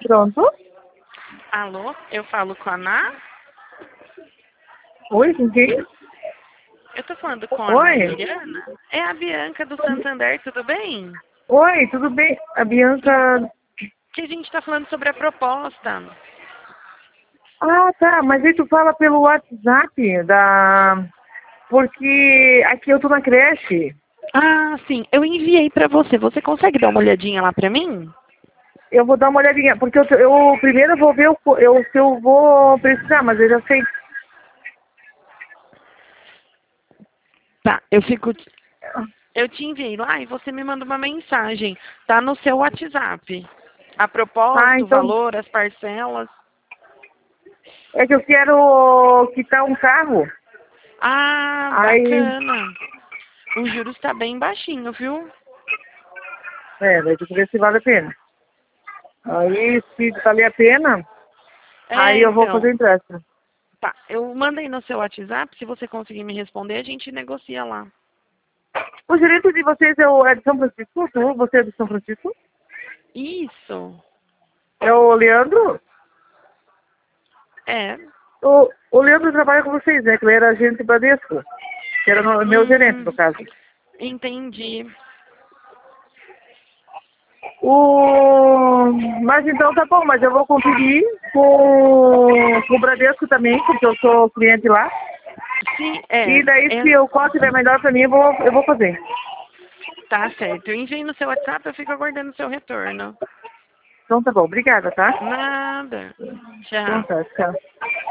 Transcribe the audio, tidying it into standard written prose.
Pronto? Alô, eu falo com a Ana? Oi, com quem? Eu tô falando com a Ana Oi? Juliana? É a Bianca do Santander, tudo bem? Oi, tudo bem? A Bianca... Que a gente tá falando sobre a proposta. Ah, tá, mas aí tu fala pelo WhatsApp da... Porque aqui eu tô na creche. Ah, sim, eu enviei pra você. Você consegue dar uma olhadinha lá pra mim? Eu vou dar uma olhadinha, porque eu primeiro vou ver se eu vou precisar, mas eu já sei. Tá, eu te enviei lá e você me manda uma mensagem. Tá no seu WhatsApp. A Ah, proposta, o então, valor, as parcelas. é que eu quero quitar um carro. Ah, Aí, bacana. O juros está bem baixinho, viu? daí tem que ver se vale a pena. Aí, se valer a pena, É, aí eu vou fazer então. empréstimo. Tá, eu mandei no seu WhatsApp. Se você conseguir me responder, a gente negocia lá. O gerente de vocês é de São Francisco? Você é de São Francisco? Isso. É o Leandro? É. O Leandro trabalha com vocês, né? Que ele era agente Bradesco. Que era meu gerente, no Hum, caso. entendi. Mas então tá bom, mas eu vou conferir com o Bradesco também, porque eu sou cliente lá. Sim, E daí, se o qual tiver melhor pra mim, eu vou fazer. tá certo. Eu enviei no seu WhatsApp, eu fico aguardando o seu retorno. Então tá bom, obrigada, tá? Nada. Então Tchau. tá, tchau.